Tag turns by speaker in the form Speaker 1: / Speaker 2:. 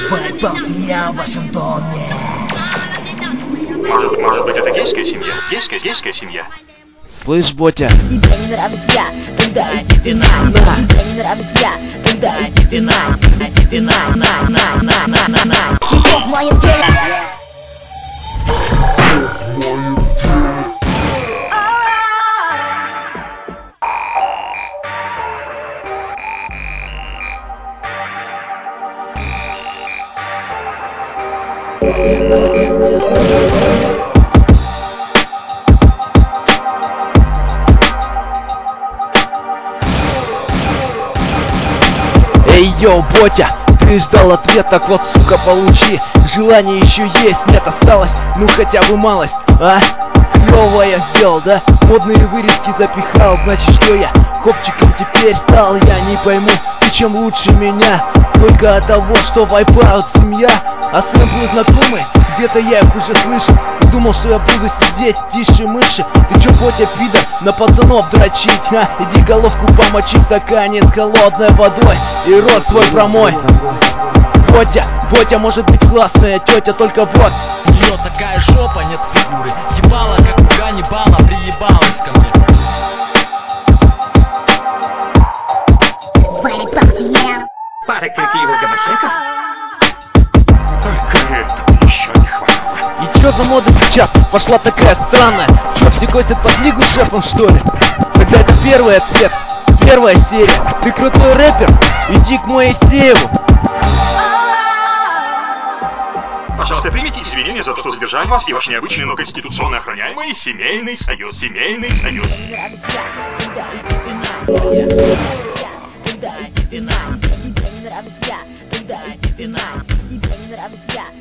Speaker 1: Поебался я в Вашингтоне.
Speaker 2: Может быть, это гейская семья? Гейская семья.
Speaker 3: Слышь, Ботя?
Speaker 4: Тебе не нравится я, тогда иди ты на. Тебе не нравится я, тогда иди ты на. Хип-хоп в моем теле.
Speaker 3: Эй, йоу, Ботя, ты ждал ответ, так вот, сука, получи. Желание еще есть, нет, осталось, ну хотя бы малость, а? Клёво я сделал, да? Модные вырезки запихал, значит, что я копчиком теперь стал? Я не пойму, ты чем лучше меня, только от того, что вайпаут семья. А сэмплы знакомые, где-то я их уже слышал. Думал, что я буду сидеть тише мыши. Ты чё, Ботя, пидор, на пацанов дрочить, а? Иди головку помочи в стакане с холодной водой и рот свой промой. Ботя может быть классная тетя, только вот
Speaker 1: У нее такая жопа, нет фигуры. Ебала, как у Ганнибала, приебалась ко мне.
Speaker 2: Пара крикливых гомосеков? Только этого еще не хватало.
Speaker 3: И чё за мода сейчас пошла такая странная? Чё, все косят под лигу шефом, что ли? Тогда это первый ответ, первая серия. Ты крутой рэпер? Иди к Моисееву.
Speaker 2: Пожалуйста, примите извинения за то, что задержали вас и ваш необычный, но конституционно охраняемый семейный союз. Семейный союз.
Speaker 4: Тебе не нравится я, тогда иди ты на. Тебе не нравится я,